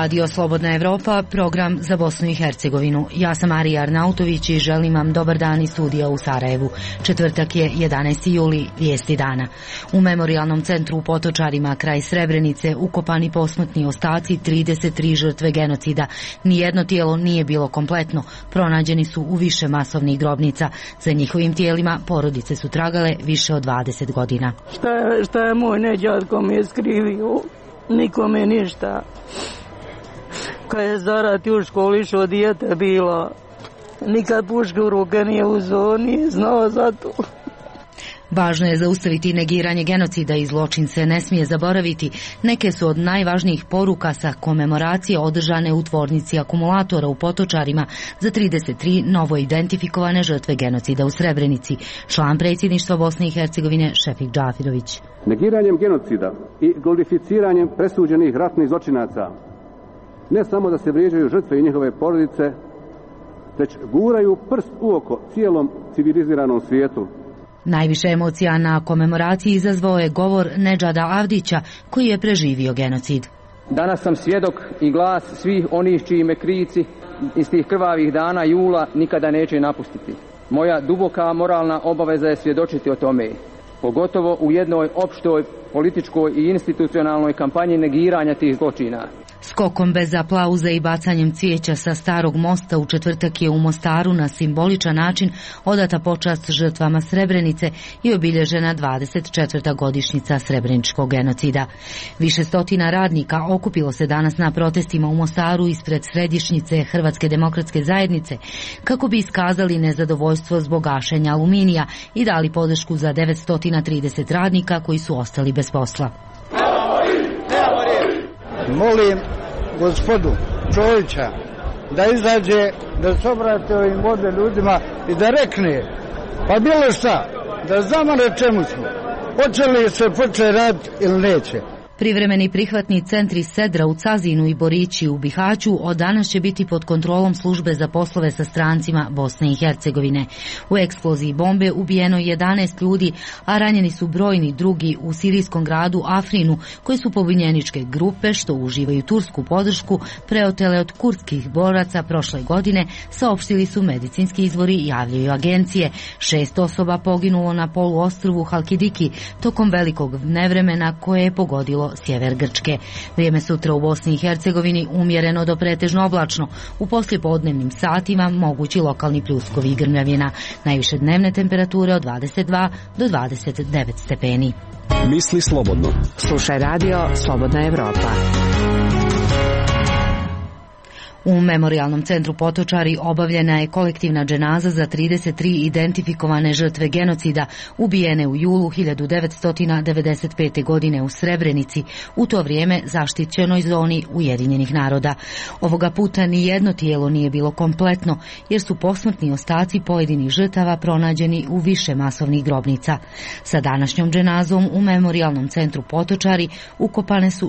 Radio Slobodna Evropa, program za Bosnu i Hercegovinu. Ja sam Marija Arnautović i želim vam dobar dan iz studija u Sarajevu. Četvrtak je 11. juli, vijesti dana. U Memorijalnom centru u Potočarima kraj Srebrenice ukopani posmrtni ostaci 33 žrtve genocida. Nijedno tijelo nije bilo kompletno. Pronađeni su u više masovnih grobnica. Za njihovim tijelima porodice su tragale više od 20 godina. Šta je moj neđatko mi je skrivio? Nikome ništa. Kad je Zarati u školi išao dijete bilo, nikad puške u ruke nije uzeo, nije znao za to. Važno je zaustaviti negiranje genocida i zločin se ne smije zaboraviti. Neke su od najvažnijih poruka sa komemoracije održane u tvornici akumulatora u Potočarima za 33 novo identifikovane žrtve genocida u Srebrenici. Član predsjedništva Bosne i Hercegovine Šefik Džafirović. Negiranjem genocida i glorificiranjem presuđenih ratnih zločinaca ne samo da se vrijeđaju žrtve i njihove porodice, već guraju prst u oko cijelom civiliziranom svijetu. Najviše emocija na komemoraciji izazvao je govor Nedžada Avdića, koji je preživio genocid. Danas sam svjedok i glas svih onih čiji me krici iz tih krvavih dana jula nikada neće napustiti. Moja duboka moralna obaveza je svjedočiti o tome, pogotovo u jednoj opštoj političkoj i institucionalnoj kampanji negiranja tih zločina. Skokom bez aplauza i bacanjem cvijeća sa Starog mosta u četvrtak je u Mostaru na simboličan način odata počast žrtvama Srebrenice i obilježena 24. godišnjica Srebreničkog genocida. Više stotina radnika okupilo se danas na protestima u Mostaru ispred središnjice Hrvatske demokratske zajednice kako bi iskazali nezadovoljstvo zbog gašenja Aluminija i dali podršku za 930 radnika koji su ostali bez posla. Molim gospodu Čovića da izađe, da se obrate ovim ovdje ljudima i da rekne, pa bilo šta, da znamo na čemu smo, hoće li se početi rad ili neće. Privremeni prihvatni centri Sedra u Cazinu i Borići u Bihaću od danas će biti pod kontrolom službe za poslove sa strancima Bosne i Hercegovine. U eksploziji bombe ubijeno 11 ljudi, a ranjeni su brojni drugi u sirijskom gradu Afrinu, koji su pobunjeničke grupe, što uživaju tursku podršku, preotele od kurdskih boraca prošle godine, saopštili su medicinski izvori i javljaju agencije. 6 osoba poginulo na poluostrvu Halkidiki tokom velikog nevremena koje je pogodilo sjever Grčke. Vrijeme sutra u Bosni i Hercegovini umjereno do pretežno oblačno. U poslijepodnevnim satima mogući lokalni pljuskovi i grmljavina. Najviše dnevne temperature od 22 do 29 stepeni. Misli slobodno. Slušaj radio Slobodna Evropa. U Memorijalnom centru Potočari obavljena je kolektivna dženaza za 33 identifikovane žrtve genocida ubijene u julu 1995. godine u Srebrenici, u to vrijeme zaštićenoj zoni Ujedinjenih naroda. Ovoga puta ni jedno tijelo nije bilo kompletno, jer su posmrtni ostaci pojedinih žrtava pronađeni u više masovnih grobnica. Sa današnjom dženazom u Memorijalnom centru Potočari ukopane su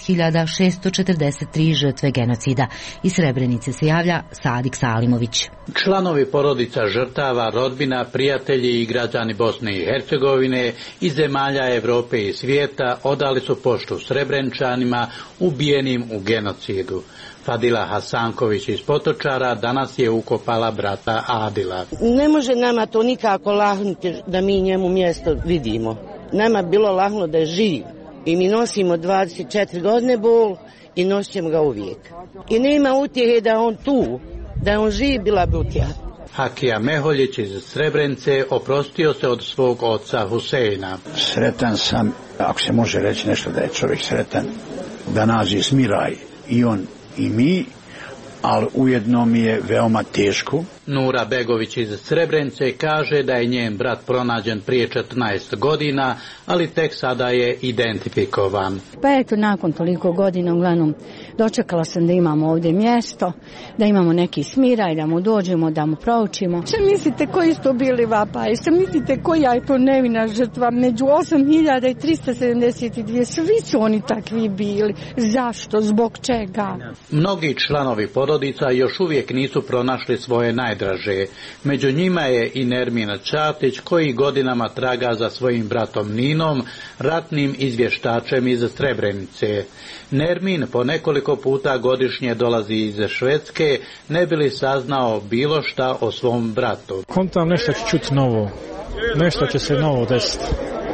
6643 žrtve genocida. Iz Srebrenice se javlja Sadik Salimović. Članovi porodica žrtava, rodbina, prijatelji i građani Bosne i Hercegovine iz zemalja Europe i svijeta odali su poštu Srebrenčanima ubijenim u genocidu. Fadila Hasanković iz Potočara danas je ukopala brata Adila. Ne može nama to nikako lahnuti da mi njemu mjesto vidimo. Nama bilo lahno da je živ i mi nosimo 24 godine bol i nosit ćemo ga uvijek. I nema utjehe da on tu, da on živ, bila bi utjeha. Hakija Meholjić iz Srebrenice oprostio se od svog oca Huseina. Sretan sam, ako se može reći nešto da je čovjek sretan, da nađe smiraj i on i mi, ali ujedno mi je veoma teško. Nura Begović iz Srebrenice kaže da je njen brat pronađen prije 14 godina, ali tek sada je identifikovan. Pa eto, nakon toliko godina, uglavnom, dočekala sam da imamo ovdje mjesto, da imamo neki smiraj, da mu dođemo, da mu proučimo. Šta mislite koji su to bili vapaji? Šta mislite koja je to nevina žrtva? Među 8372, svi su oni takvi bili. Zašto? Zbog čega? Mnogi članovi porodica još uvijek nisu pronašli svoje najbliže najdraže. Među njima je i Nermin Čatić, koji godinama traga za svojim bratom Ninom, ratnim izvještačem iz Srebrenice. Nermin po nekoliko puta godišnje dolazi iz Švedske, ne bi li saznao bilo šta o svom bratu. Kontam nešto ću čuti novo, nešto će se novo desiti.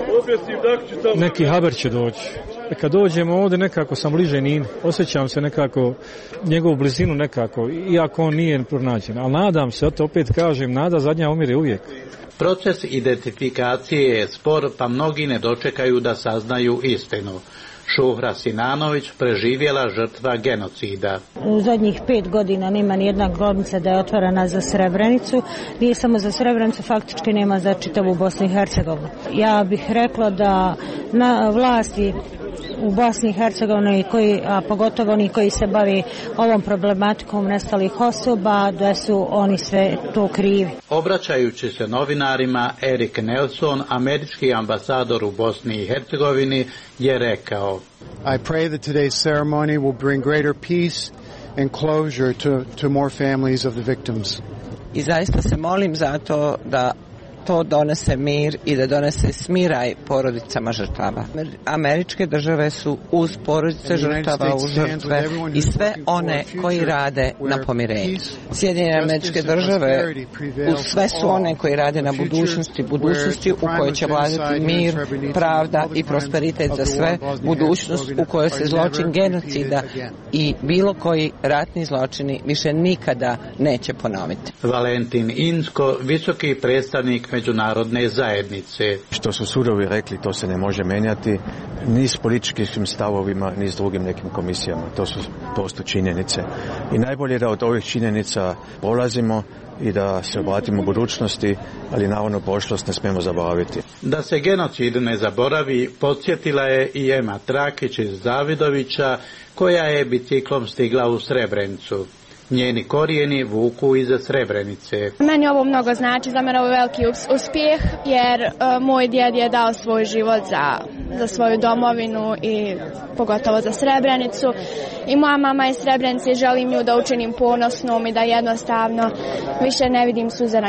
Neki haber će doći. Kad dođemo ovdje nekako sam bliže Nini, osjećam se nekako njegovu blizinu nekako, iako on nije pronađen. Ali nadam se, opet kažem, nada zadnja umire uvijek. Proces identifikacije je spor, pa mnogi ne dočekaju da saznaju istinu. Šuhra Sinanović, preživjela žrtva genocida. U zadnjih 5 godina nema ni jedna grobnica da je otvorena za Srebrenicu. Nije samo za Srebrenicu, faktički nema za čitavu Bosnu i Hercegovinu. Ja bih rekla da na vlasti u Bosni i Hercegovini, a pogotovo oni koji se bavi ovom problematikom nestalih osoba, da su oni sve to krivi. Obraćajući se novinarima, Erik Nelson, američki ambasador u Bosni i Hercegovini, je rekao: I pray that today's ceremony will bring greater peace and closure to more families of the victims. I zaista se molim za to da to donese mir i da donese smiraj porodicama žrtava. Američke države su uz porodice žrtava, uz žrtve i sve one koji rade na pomirenju. Sjedinjene Američke države uz sve su one koji rade na budućnosti u kojoj će vladati mir, pravda i prosperitet za sve, budućnost u kojoj se zločin genocida i bilo koji ratni zločini više nikada neće ponoviti. Valentin Insko, visoki predstavnik međunarodne zajednice. Što su sudovi rekli, to se ne može menjati ni s političkim stavovima, ni s drugim nekim komisijama. To su prosto činjenice. I najbolje da od ovih činjenica polazimo i da se obratimo budućnosti, ali naravno prošlost ne smijemo zaboraviti. Da se genocid ne zaboravi, podsjetila je i Ema Trakić iz Zavidovića, koja je biciklom stigla u Srebrenicu. Njeni korijeni vuku iz Srebrenice. Meni ovo mnogo znači, za mene ovo je veliki uspjeh, jer moj djed je dao svoj život za svoju domovinu i pogotovo za Srebrenicu. I moja mama je iz Srebrenice i želim ju da učinim ponosnom i da jednostavno više ne vidim suze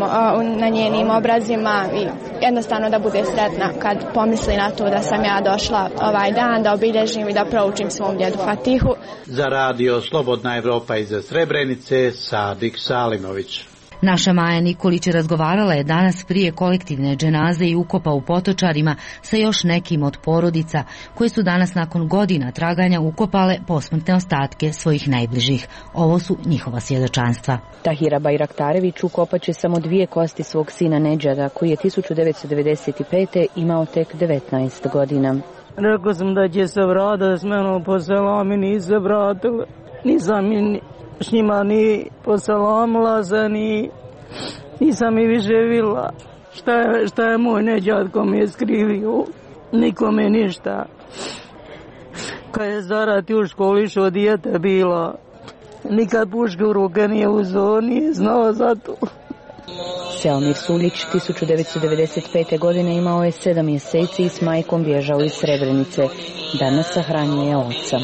na njenim obrazima i jednostavno da bude sretna kad pomisli na to da sam ja došla ovaj dan da obilježim i da proučim svom djedu Fatihu. Za radio Slobodna Evropa iz Srebrenice, Sadik Salimović. Naša Maja Nikolić razgovarala je danas prije kolektivne dženaze i ukopa u Potočarima sa još nekim od porodica koji su danas nakon godina traganja ukopale posmrtne ostatke svojih najbližih. Ovo su njihova svjedočanstva. Tahira Bajraktarević ukopat će samo 2 kosti svog sina Nedžada, koji je 1995. imao tek 19 godina. Rekao sam da će se vratiti s menom po selam i nije se vratila. Nisam s njima ni poselamila se, nisam i više vidjela. Šta je moj neđad ko mi je skrivio? Nikome ništa. Kad je zarati u školi išao dijete bila, nikad puške u ruke nije uzeo, nije znao za to. Selmir Suljić 1995. godine imao je 7 mjeseci i s majkom bježao iz Srebrenice. Danas sahranjuje oca.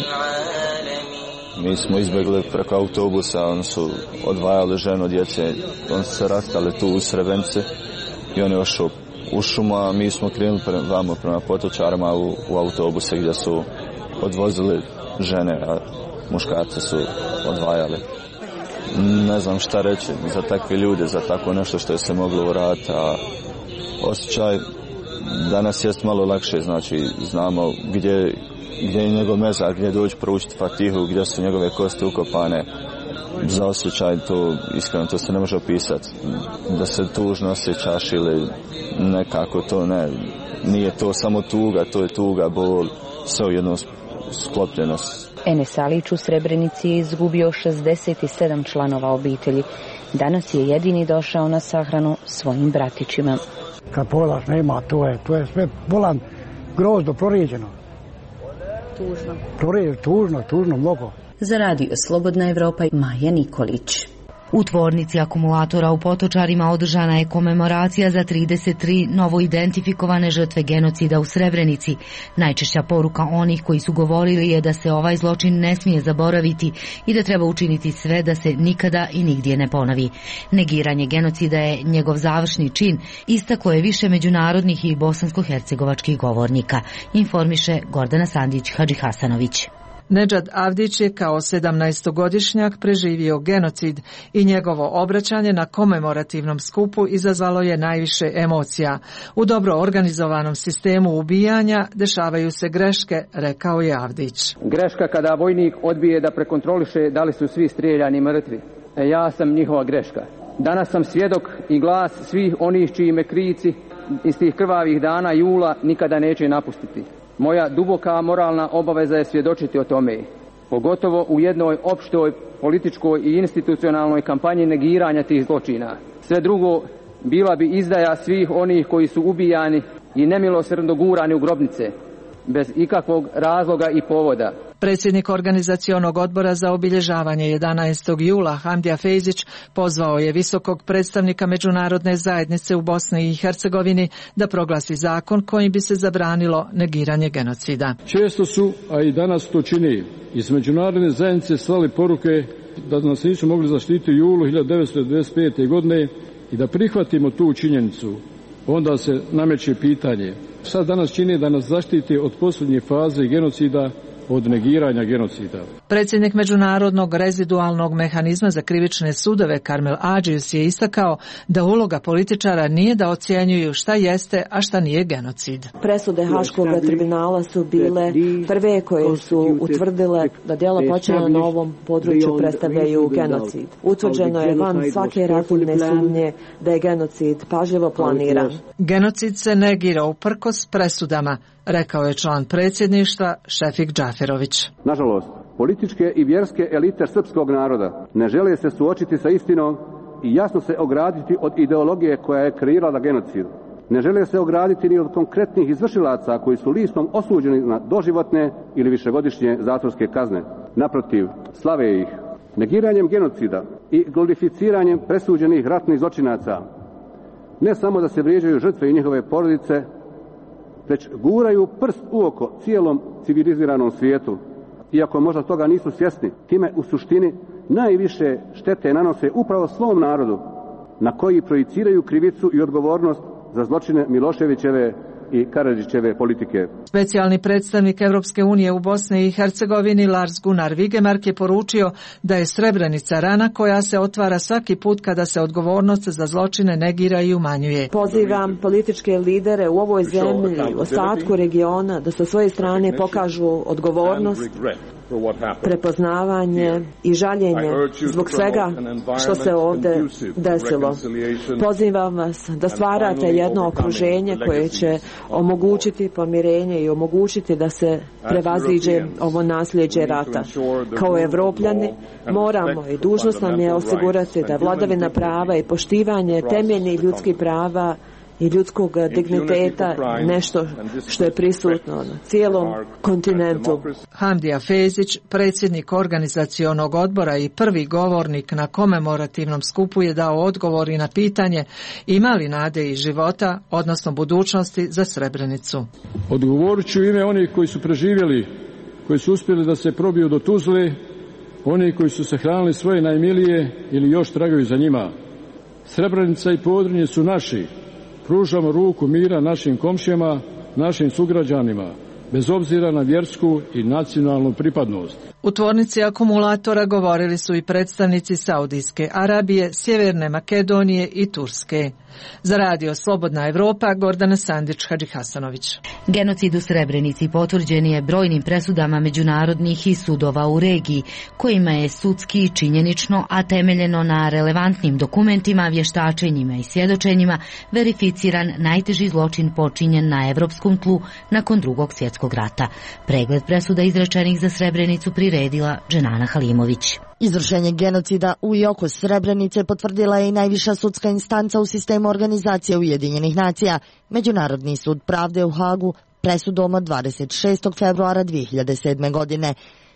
Mi smo izbjegli preko autobusa, oni su odvajali ženu, djece, oni su se rastali tu u Srebrenici i on je ošao u šumu, a mi smo krenuli prema Potočarima u autobuse gdje su odvozili žene, a muškarce su odvajali. Ne znam šta reći za takve ljude, za tako nešto što je se moglo uraditi, a osjećaj danas jest malo lakše, znači znamo gdje je njegov mezar, gdje doći proučiti Fatihu, gdje su njegove kosti ukopane. Za osjećaj to, iskreno, to se ne može opisati. Da se tužno osjećaš ili nekako to ne, nije to samo tuga, to je tuga, bol, sve u jednom sklopljenost. Enes Alić u Srebrenici je izgubio 67 članova obitelji. Danas je jedini došao na sahranu svojim bratićima. Kad pogledaš nema, to je sve bolan, grozno, prorijeđeno. Tužno, mnogo. Za radio Slobodna Evropa, Maja Nikolić. U tvornici akumulatora u Potočarima održana je komemoracija za 33 novoidentifikovane žrtve genocida u Srebrenici. Najčešća poruka onih koji su govorili je da se ovaj zločin ne smije zaboraviti i da treba učiniti sve da se nikada i nigdje ne ponovi. Negiranje genocida je njegov završni čin, istaklo je više međunarodnih i bosansko-hercegovačkih govornika, informiše Gordana Sandić-Hadžihasanović. Nedžad Avdić je kao 17-godišnjak preživio genocid i njegovo obraćanje na komemorativnom skupu izazvalo je najviše emocija. U dobro organizovanom sistemu ubijanja dešavaju se greške, rekao je Avdić. Greška kada vojnik odbije da prekontroliše da li su svi strijeljani mrtvi. Ja sam njihova greška. Danas sam svjedok i glas svih onih čiji me krici iz tih krvavih dana jula nikada neće napustiti. Moja duboka moralna obaveza je svjedočiti o tome, pogotovo u jednoj opštoj političkoj i institucionalnoj kampanji negiranja tih zločina. Sve drugo bila bi izdaja svih onih koji su ubijani i nemilosrdno gurani u grobnice, bez ikakvog razloga i povoda. Predsjednik organizacionog odbora za obilježavanje 11. jula Hamdija Fejzić pozvao je visokog predstavnika međunarodne zajednice u Bosni i Hercegovini da proglasi zakon kojim bi se zabranilo negiranje genocida. Često su, a i danas to čini, iz međunarodne zajednice slali poruke da nas nisu mogli zaštititi u julu 1995. godine i da prihvatimo tu činjenicu. Onda se nameće pitanje, šta danas čini da nas zaštiti od posljednje faze genocida, od negiranja genocida. Predsjednik Međunarodnog rezidualnog mehanizma za krivične sudove Karmel Adžius je istakao da uloga političara nije da ocjenjuju šta jeste, a šta nije genocid. Presude Haškog tribunala su bile prve koje su utvrdile da djela počinjena na ovom području predstavljaju genocid. Utvrđeno je van svake razumne sumnje da je genocid pažljivo planiran. Genocid se negira uprkos presudama, rekao je član predsjedništva Šefik Džaferović. Nažalost, političke i vjerske elite srpskog naroda ne žele se suočiti sa istinom i jasno se ograditi od ideologije koja je kreirala genocid. Ne žele se ograditi ni od konkretnih izvršilaca koji su listom osuđeni na doživotne ili višegodišnje zatvorske kazne. Naprotiv, slave ih. Negiranjem genocida i glorificiranjem presuđenih ratnih zločinaca ne samo da se vrijeđaju žrtve i njihove porodice, već guraju prst u oko cijelom civiliziranom svijetu. Iako možda toga nisu svjesni, time u suštini najviše štete nanose upravo svom narodu, na koji projiciraju krivicu i odgovornost za zločine Miloševićeve i Karadžićeve politike. Specijalni predstavnik Europske unije u Bosni i Hercegovini Lars Gunnar Vigemark je poručio da je Srebrenica rana koja se otvara svaki put kada se odgovornost za zločine negira i umanjuje. Pozivam političke lidere u ovoj zemlji, ostatku regiona, da sa svoje strane pokažu odgovornost, prepoznavanje i žaljenje zbog svega što se ovdje desilo. Pozivam vas da stvarate jedno okruženje koje će omogućiti pomirenje i omogućiti da se prevaziđe ovo nasljeđe rata. Kao Evropljani moramo i dužnost nam je osigurati da vladavina prava i poštivanje temeljnih ljudskih prava i ljudskog digniteta nešto što je prisutno na cijelom kontinentu. Hamdija Fejzić, predsjednik organizacionog odbora i prvi govornik na komemorativnom skupu, je dao odgovor i na pitanje ima li nade i života, odnosno budućnosti za Srebrenicu. Odgovorit ću ime onih koji su preživjeli, koji su uspjeli da se probiju do Tuzle, oni koji su sahranili svoje najmilije ili još tragaju za njima. Srebrenica i Podrinje su naši. Pružamo ruku mira našim komšijama, našim sugrađanima, bez obzira na vjersku i nacionalnu pripadnost. U tvornici akumulatora govorili su i predstavnici Saudijske Arabije, Sjeverne Makedonije i Turske. Za radio Slobodna Evropa, Gordana Sandić-Hadžihasanović. Genocid u Srebrenici potvrđen je brojnim presudama međunarodnih i sudova u regiji, kojima je sudski i činjenično, a temeljeno na relevantnim dokumentima, vještačenjima i svjedočenjima, verificiran najteži zločin počinjen na evropskom tlu nakon Drugog svjetskog rata. Pregled presuda izrečenih za Srebrenicu priredila Dženana Halimović. Izvršenje genocida u i oko Srebrenice potvrdila je i najviša sudska instanca u sistemu organizacije Ujedinjenih nacija, Međunarodni sud pravde u Hagu, presudom od 26. februara 2007. godine.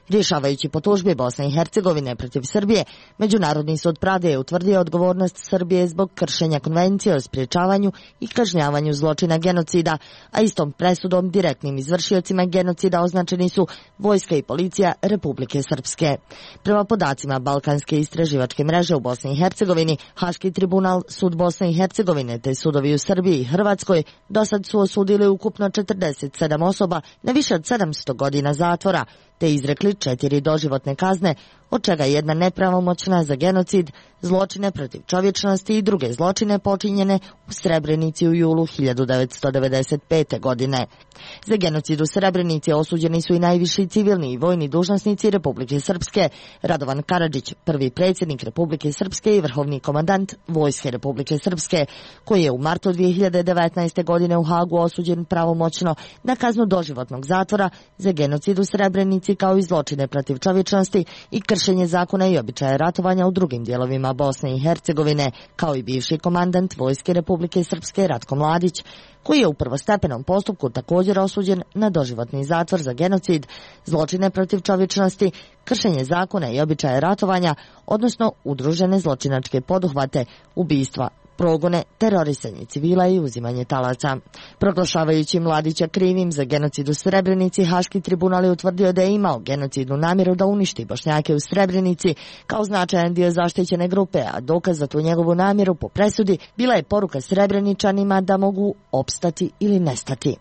Rješavajući po tužbi Bosne i Hercegovine protiv Srbije, Međunarodni sud pravde je utvrdio odgovornost Srbije zbog kršenja konvencije o sprječavanju i kažnjavanju zločina genocida, a istom presudom direktnim izvršiocima genocida označeni su vojska i policija Republike Srpske. Prema podacima Balkanske istraživačke mreže u Bosni i Hercegovini, Haški tribunal, sud Bosne i Hercegovine te sudovi u Srbiji i Hrvatskoj dosad su osudili ukupno 47 osoba na više od 700 godina zatvora, te izrekli 4 doživotne kazne, od čega jedna nepravomoćna za genocid, zločine protiv čovječnosti i druge zločine počinjene u Srebrenici u julu 1995. godine. Za genocid u Srebrenici osuđeni su i najviši civilni i vojni dužnosnici Republike Srpske, Radovan Karadžić, prvi predsjednik Republike Srpske i vrhovni komandant Vojske Republike Srpske, koji je u martu 2019. godine u Hagu osuđen pravomoćno na kaznu doživotnog zatvora za genocid u Srebrenici kao i zločine protiv čovječnosti i kršenje zakona i običaja ratovanja u drugim dijelovima Bosne i Hercegovine, kao i bivši komandant Vojske Republike Srpske Ratko Mladić, koji je u prvostepenom postupku također osuđen na doživotni zatvor za genocid, zločine protiv čovječnosti, kršenje zakona i običaja ratovanja, odnosno udružene zločinačke poduhvate, ubistva, progone, terorisanje civila i uzimanje talaca. Proglašavajući Mladića krivim za genocid u Srebrenici, Haški tribunal je utvrdio da je imao genocidnu namjeru da uništi Bošnjake u Srebrenici kao značajan dio zaštićene grupe, a dokaz za tu njegovu namjeru po presudi bila je poruka Srebreničanima da mogu opstati ili nestati.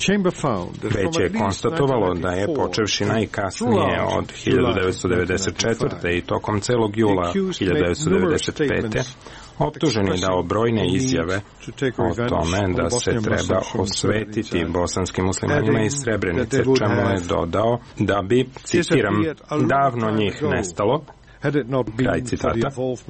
Već je konstatovalo da je, počevši najkasnije od 1994. i tokom celog jula 1995. optuženi dao brojne izjave o tome da se treba osvetiti bosanskim muslimanima iz Srebrenice, čemu je dodao da bi, citiram, davno njih nestalo, kraj citata,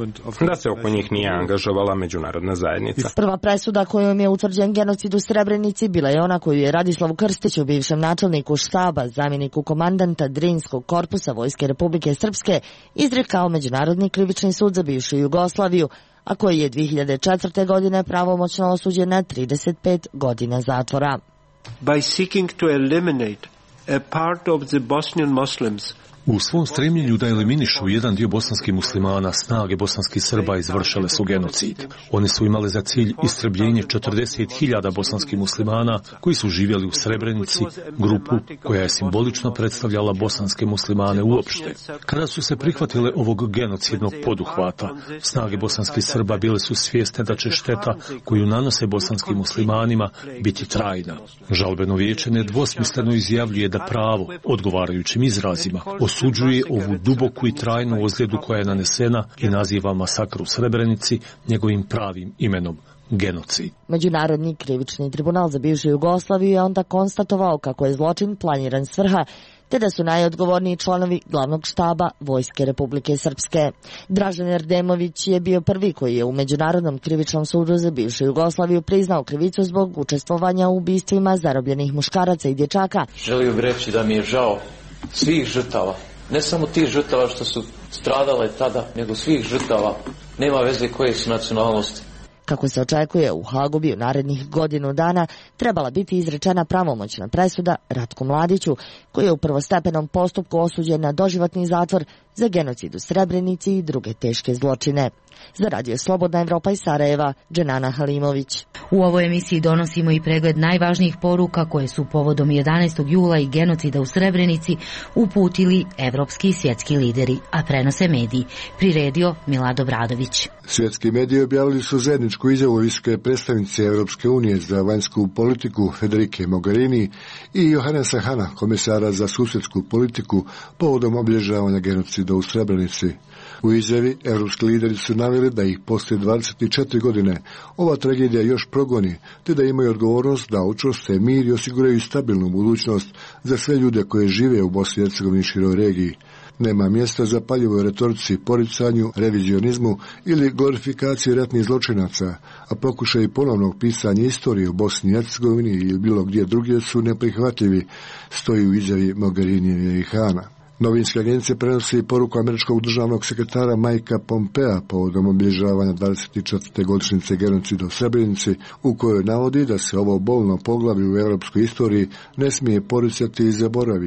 da se oko njih nije angažovala međunarodna zajednica. Prva presuda kojom je utvrđen genocid u Srebrenici bila je ona koju je Radislavu Krstiću, bivšem načelniku štaba, zamjeniku komandanta Drinskog korpusa Vojske Republike Srpske, izrekao Međunarodni krivični sud za bivšu Jugoslaviju, a koji je 2004. godine pravomoćno osuđen na 35 godina zatvora. By seeking to eliminate a part of the Bosnian Muslims, u svom stremljenju da eliminišu jedan dio bosanskih muslimana, snage bosanskih Srba izvršile su genocid. One su imale za cilj istrebljenje 40.000 bosanskih muslimana koji su živjeli u Srebrenici, grupu koja je simbolično predstavljala bosanske muslimane uopšte. Kada su se prihvatile ovog genocidnog poduhvata, snage bosanskih Srba bile su svjesne da će šteta koju nanose bosanskim muslimanima biti trajna. Žalbeno vijeće nedvosmisleno izjavljuje da pravo, odgovarajućim izrazima, osuđuje ovu duboku i trajnu ozljedu koja je nanesena i naziva masakr u Srebrenici njegovim pravim imenom – genocid. Međunarodni krivični tribunal za bivšu Jugoslaviju je onda konstatovao kako je zločin planiran s vrha, te da su najodgovorniji članovi glavnog štaba Vojske Republike Srpske. Dražen Erdemović je bio prvi koji je u Međunarodnom krivičnom sudu za bivšu Jugoslaviju priznao krivicu zbog učestvovanja u ubistvima zarobljenih muškaraca i dječaka. Želio bih reći da mi je žao svih žrtava, ne samo tih žrtava što su stradale tada, nego svih žrtava, nema veze koje su nacionalnosti. Kako se očekuje, u Hagu bi u narednih godinu dana trebala biti izrečena pravomoćna presuda Ratku Mladiću, koji je u prvostepenom postupku osuđen na doživotni zatvor za genocid u Srebrenici i druge teške zločine. Za Radio Slobodna Evropa iz Sarajeva, Dženana Halimović. U ovoj emisiji donosimo i pregled najvažnijih poruka koje su povodom 11. jula i genocida u Srebrenici uputili evropski i svjetski lideri, a prenose mediji. Priredio Milado Bradović. Svjetski mediji objavili su zajedničku izjavu visoke predstavnice Europske unije za vanjsku politiku Federike Mogherini i Johannesa Hana, komisara za susjedsku politiku, povodom obilježavanja genocida u Srebrenici. U izjavi evropski lideri su naveli da ih poslije 24 godine ova tragedija još progoni, te da imaju odgovornost da učvrste mir i osiguraju stabilnu budućnost za sve ljude koje žive u Bosni i Hercegovini i široj regiji. Nema mjesta za paljivoj retorici, poricanju, revizionizmu ili glorifikaciji ratnih zločinaca, a pokušaj ponovnog pisanja istorije u Bosni i Hercegovini ili bilo gdje drugdje su neprihvatljivi, stoji u izjavi Mogherinijeve i Hana. Novinske agencije prenosi poruku američkog državnog sekretara Mikea Pompea povodom obilježavanja 24. godišnjice genocida u Srebrenici, u kojoj navodi da se ovo bolno poglavlje u europskoj istoriji ne smije poricati i zaboraviti.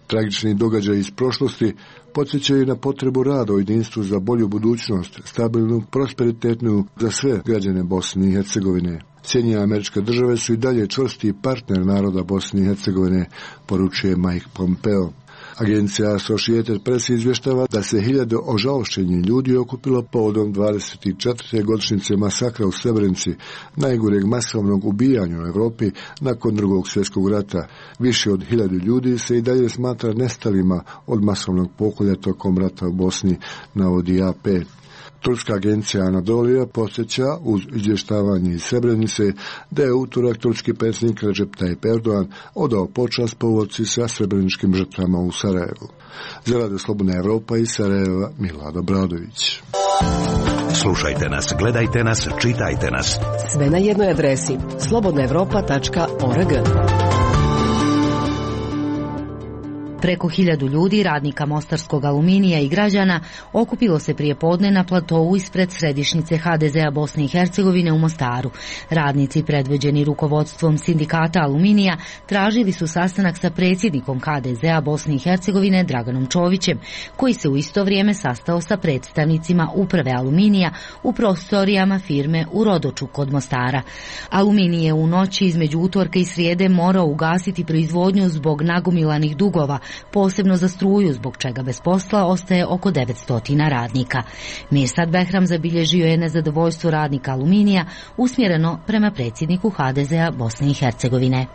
Tragični događaj iz prošlosti podsjećaju na potrebu rada o jedinstvu za bolju budućnost, stabilnu, prosperitetnu za sve građane Bosne i Hercegovine. Sjedinjene Američke Države su i dalje čvrsti partner naroda Bosne i Hercegovine, poručuje Mike Pompeo. Agencija Associated Press izvještava da se 1000 ožalošćenih ljudi okupilo povodom 24. godišnjice masakra u Srebrenici, najgoreg masovnog ubijanja u Europi nakon Drugog svjetskog rata. Više od 1000 ljudi se i dalje smatra nestalima od masovnog pokolja tokom rata u Bosni, navodi AP. Turska agencija Anadolija podsjeća uz izvještavanje iz Srebrenice da je utorak turski predsjednik Recep Tayyip Erdogan odao počast povodci sa srebreničkim žrtvama u Sarajevu. Za Radio Slobodna Evropa iz Sarajeva, Milad Obradović. Slušajte nas, gledajte nas, čitajte nas. Sve na jednoj adresi slobodnaevropa.org. Preko 1000 ljudi, radnika Mostarskog aluminija i građana, okupilo se prije podne na platovu ispred središnjice HDZ-a Bosne i Hercegovine u Mostaru. Radnici, predvođeni rukovodstvom sindikata aluminija, tražili su sastanak sa predsjednikom HDZ-a Bosne i Hercegovine Draganom Čovićem, koji se u isto vrijeme sastao sa predstavnicima uprave aluminija u prostorijama firme u Rodoču kod Mostara. Aluminij je u noći između utorka i srijede morao ugasiti proizvodnju zbog nagomilanih dugova, posebno za struju, zbog čega bez posla ostaje oko 900 radnika. Mirsad Behram zabilježio je nezadovoljstvo radnika aluminija usmjereno prema predsjedniku HDZ-a Bosne i Hercegovine.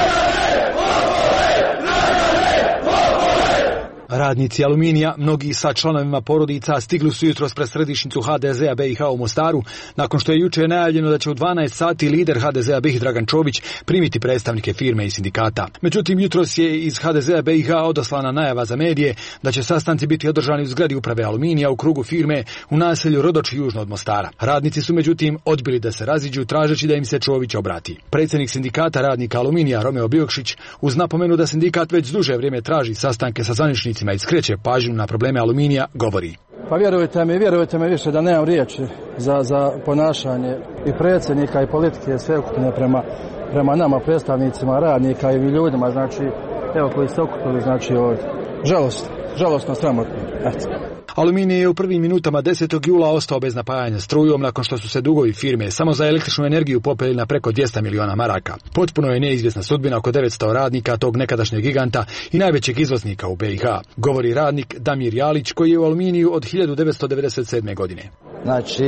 Radnici aluminija, mnogi sa članovima porodica, stigli su jutros pred središnjicu HDZ-a BiH u Mostaru, nakon što je jučer najavljeno da će u 12 sati lider HDZ-a BiH Dragan Čović primiti predstavnike firme i sindikata. Međutim, jutros je iz HDZ-a BiH odoslana najava za medije da će sastanci biti održani u zgradi uprave aluminija u krugu firme u naselju Rodoči južno od Mostara. Radnici su međutim odbili da se raziđu, tražeći da im se Čović obrati. Predsjednik sindikata radnika aluminija Romeo Biokšić, uz napomenu da sindikat već duže vrijeme traži sastanke sa zvaničnicima i skreće pažnju na probleme aluminija, govori. Pa vjerujte mi više da nemam riječi za ponašanje i predsjednika i politike sveukupne prema nama, predstavnicima radnika i ljudima, znači, evo koji se okupili, znači, ovdje. Žalostno, sramotno. Eto. Aluminij je u prvim minutama 10. jula ostao bez napajanja strujom nakon što su se dugovi firme samo za električnu energiju popeli na preko 200 miliona maraka. Potpuno je neizvjesna sudbina oko 900 radnika tog nekadašnjeg giganta i najvećeg izvoznika u BiH, govori radnik Damir Jalić, koji je u Aluminiju od 1997. godine. Znači,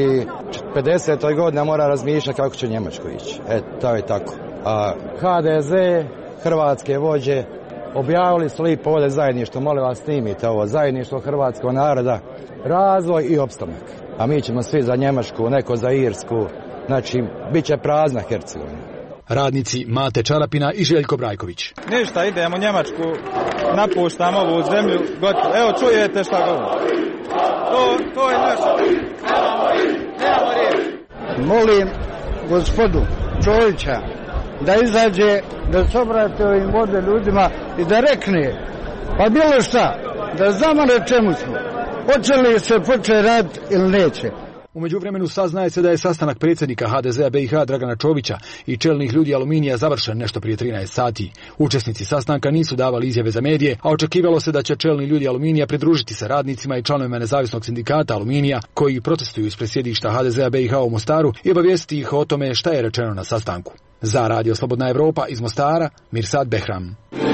50. godina mora razmišljati kako će Njemačku ići. To je tako. A HDZ, hrvatske vođe, objavili su lipo ovdje zajedništvo, molim vas snimite ovo, zajedništvo hrvatskog naroda, razvoj i opstanak. A mi ćemo svi za Njemačku, neko za Irsku, znači bit će prazna Hercegovina. Radnici Mate Čarapina i Željko Brajković. Ništa, idemo u Njemačku, napuštamo ovu zemlju, gotovo. Evo čujete šta govori. To je naše. Nemamo riječ. Molim gospodu Čovića da izađe, da se obrate ovim ovdje ljudima i da rekne, pa bilo šta, da znamo na čemu smo, hoće li se početi raditi ili neće. U međuvremenu saznaje se da je sastanak predsjednika HDZ-a BiH Dragana Čovića i čelnih ljudi aluminija završen nešto prije 13 sati. Učesnici sastanka nisu davali izjave za medije, a očekivalo se da će čelni ljudi aluminija pridružiti se radnicima i članovima nezavisnog sindikata aluminija koji protestuju ispred sjedišta HDZ-a BiH u Mostaru i obavijestiti ih o tome šta je rečeno na sastanku. Za Radio Slobodna Evropa iz Mostara, Mirsad Behram.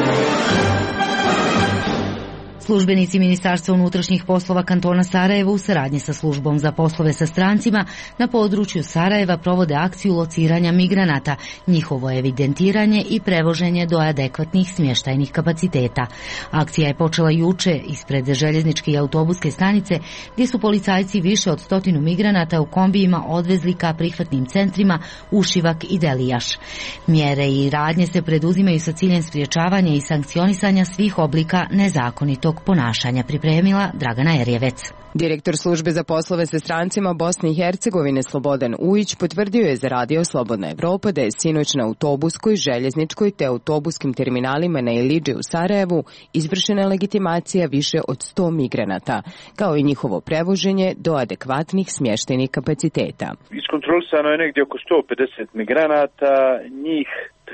Službenici Ministarstva unutrašnjih poslova kantona Sarajevo u saradnji sa službom za poslove sa strancima na području Sarajeva provode akciju lociranja migranata, njihovo evidentiranje i prevoženje do adekvatnih smještajnih kapaciteta. Akcija je počela juče ispred željezničke i autobuske stanice, gdje su policajci više od 100 migranata u kombijima odvezli ka prihvatnim centrima Ušivak i Delijaš. Mjere i radnje se preduzimaju sa ciljem sprječavanja i sankcionisanja svih oblika nezakonitog ponašanja, pripremila Dragana Erjevec. Direktor službe za poslove sa strancima Bosne i Hercegovine Slobodan Ujić potvrdio je za Radio Slobodna Evropa da je sinoć na autobuskoj, željezničkoj te autobuskim terminalima na Ilidži u Sarajevu izvršena legitimacija više od 100 migranata, kao i njihovo prevoženje do adekvatnih smještajnih kapaciteta. Iskontrolisano je negdje oko 150 migranata, njih 30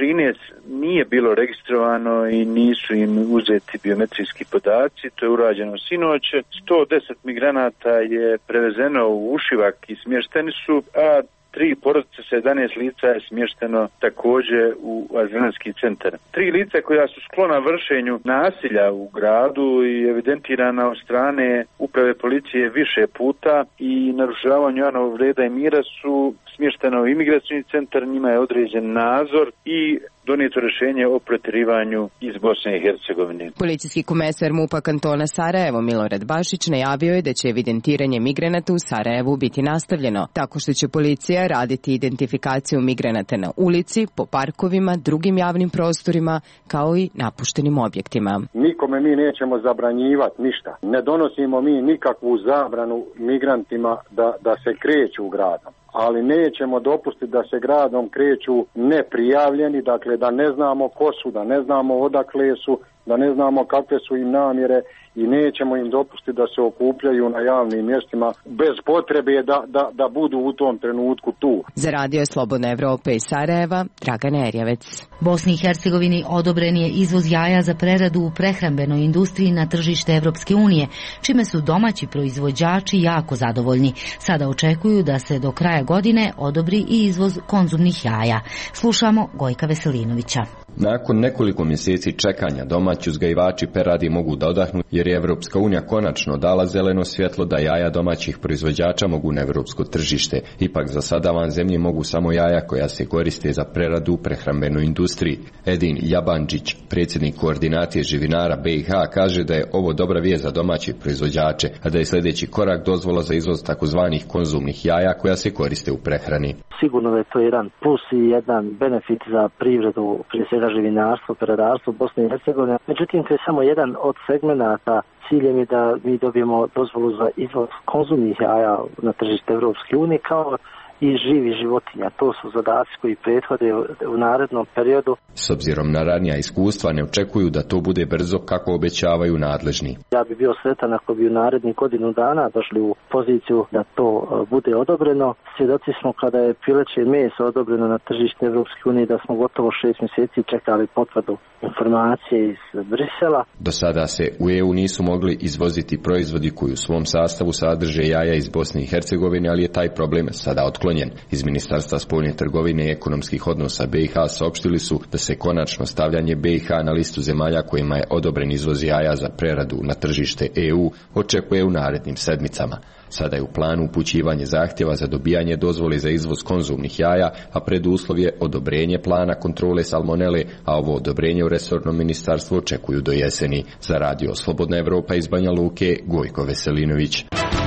13 nije bilo registrovano i nisu im uzeti biometrijski podaci, to je urađeno sinoć. 110 migranata je prevezeno u Ušivak i smješteni su, a 3 porodice sa 11 lica je smješteno također u azilski centar. 3 lica koja su sklona vršenju nasilja u gradu i evidentirana od strane uprave policije više puta i narušavanju javnog reda i mira su smješteno u imigracijni centar, njima je određen nadzor i donijeto rješenje o protjerivanju iz Bosne i Hercegovine. Policijski komesar MUP-a kantona Sarajevo Milorad Bašić najavio je da će evidentiranje migranata u Sarajevu biti nastavljeno, tako što će policija raditi identifikaciju migranata na ulici, po parkovima, drugim javnim prostorima, kao i napuštenim objektima. Nikome mi nećemo zabranjivati ništa. Ne donosimo mi nikakvu zabranu migrantima da se kreću gradom. Ali nećemo dopustiti da se gradom kreću neprijavljeni, dakle da ne znamo ko su, da ne znamo odakle su, da ne znamo kakve su im namjere i nećemo im dopustiti da se okupljaju na javnim mjestima bez potrebe da budu u tom trenutku tu. Za Radio Slobodna Evropa iz Sarajeva, Dragana Erjavec. Bosni i Hercegovini odobren je izvoz jaja za preradu u prehrambenoj industriji na tržište Evropske unije, čime su domaći proizvođači jako zadovoljni. Sada očekuju da se do kraja godine odobri i izvoz konzumnih jaja. Slušamo Gojka Veselinovića. Nakon nekoliko mjeseci čekanja domaći uzgajivači peradi mogu da odahnu jer je Evropska unija konačno dala zeleno svjetlo da jaja domaćih proizvođača mogu na evropsko tržište. Ipak za sada van zemlje mogu samo jaja koja se koriste za preradu u prehrambenoj industriji. Edin Jabanđić, predsjednik koordinacije živinara BiH, kaže da je ovo dobra vijest za domaće proizvođače, a da je sljedeći korak dozvola za izvoz takozvanih konzumnih jaja koja se koriste u prehrani. Sigurno da je to jedan plus i jedan benefit za privredu, prije svega živinarstvo, peradarstvo Bosne i Hercegovine. Međutim, to je samo jedan od segmenata. Ciljem je da mi dobijemo dozvolu za izvoz konzumnih jaja na tržište Evropske unije kao i živi životinja. To su zadaci koji prethode u narednom periodu. S obzirom na ranija iskustva ne očekuju da to bude brzo kako obećavaju nadležni. Ja bi bio sretan ako bi u narednih godinu dana došli u poziciju da to bude odobreno. Svjedoci smo kada je pileće meso odobreno na tržište Evropske unije da smo gotovo 6 mjeseci čekali potvrdu informacije iz Brisela. Do sada se u EU nisu mogli izvoziti proizvodi koji u svom sastavu sadrže jaja iz Bosne i Hercegovine, ali je taj problem sada otklonjen. Iz Ministarstva spoljne trgovine i ekonomskih odnosa BiH saopštili su da se konačno stavljanje BiH na listu zemalja kojima je odobren izvoz jaja za preradu na tržište EU očekuje u narednim sedmicama. Sada je u planu upućivanje zahtjeva za dobijanje dozvole za izvoz konzumnih jaja, a preduslov je odobrenje plana kontrole salmonele, a ovo odobrenje u resornom ministarstvu očekuju do jeseni. Za Radio Slobodna Evropa iz Banja Luke, Gojko Veselinović.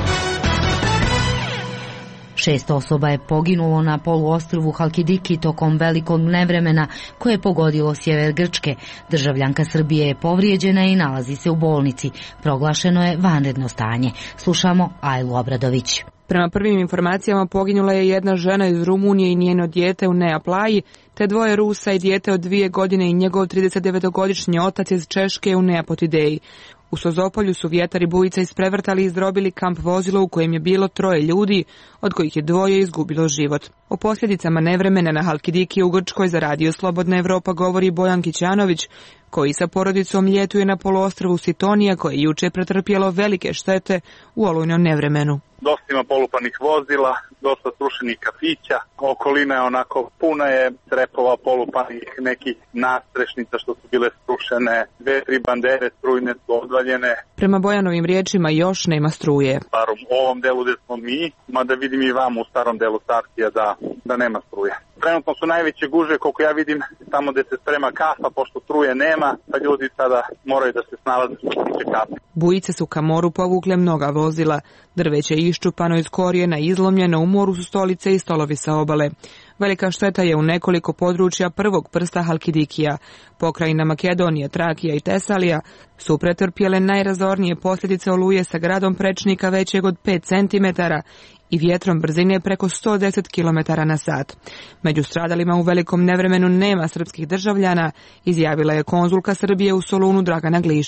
6 osoba je poginulo na poluostrvu Halkidiki tokom velikog nevremena koje je pogodilo sjever Grčke. Državljanka Srbije je povrijeđena i nalazi se u bolnici. Proglašeno je vanredno stanje. Slušamo Ajlu Obradović. Prema prvim informacijama poginula je jedna žena iz Rumunije i njeno dijete u Neaplaji, te 2 Rusa i dijete od 2 godine i njegov 39-godišnji otac iz Češke u Neapotideji. U Sozopolju su vjetar i bujica isprevrtali i izdrobili kamp vozilo u kojem je bilo 3 ljudi, od kojih je 2 izgubilo život. O posljedicama nevremena na Halkidiki u Grčkoj za Radio Slobodna Evropa govori Bojan Kićanović, koji sa porodicom ljetuje na poluostrvu Sitonija, koje je juče pretrpjelo velike štete u olujnom nevremenu. Dosta ima polupanih vozila, dosta srušenih kafića, okolina je onako puna je trepova polupanih, nekih nastrešnica što su bile srušene, 2-3 bandere strujne su odvaljene. Prema Bojanovim riječima još nema struje. U ovom delu gdje smo mi, mada vidim i vamo u starom delu Sartija da nema struje. Trenutno su najveće gužve, koliko ja vidim, tamo gdje se sprema kafa, pošto struje nema, pa ljudi sada moraju da se snalaze što se tiče kafe. Bujice su ka moru povukle mnoga vozila. Drveće je iščupano iz korijena, izlomljeno, u moru su stolice i stolovi sa obale. Velika šteta je u nekoliko područja prvog prsta Halkidikija. Pokrajina Makedonija, Trakija i Tesalija su pretrpjele najrazornije posljedice oluje sa gradom prečnika većeg od 5 cm i vjetrom brzine preko 110 km/h. Među stradalima u velikom nevremenu nema srpskih državljana, izjavila je konzulka Srbije u Solunu Dragana Glišić.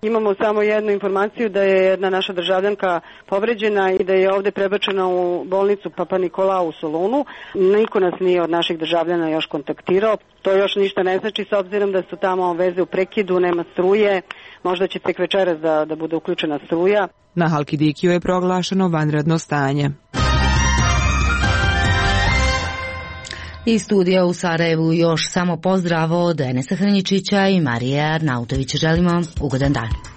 Imamo samo jednu informaciju da je jedna naša državljanka povređena i da je ovde prebačena u bolnicu Papa Nikolau u Solunu. Niko nas nije od naših državljana još kontaktirao. To još ništa ne znači, s obzirom da su tamo veze u prekidu, nema struje. Možda će tek večeras da bude uključena struja. Na Halkidikiju je proglašeno vanredno stanje. Iz studija u Sarajevu još samo pozdrav od Enesa Hrničića i Marije Arnautovića. Želimo ugodan dan.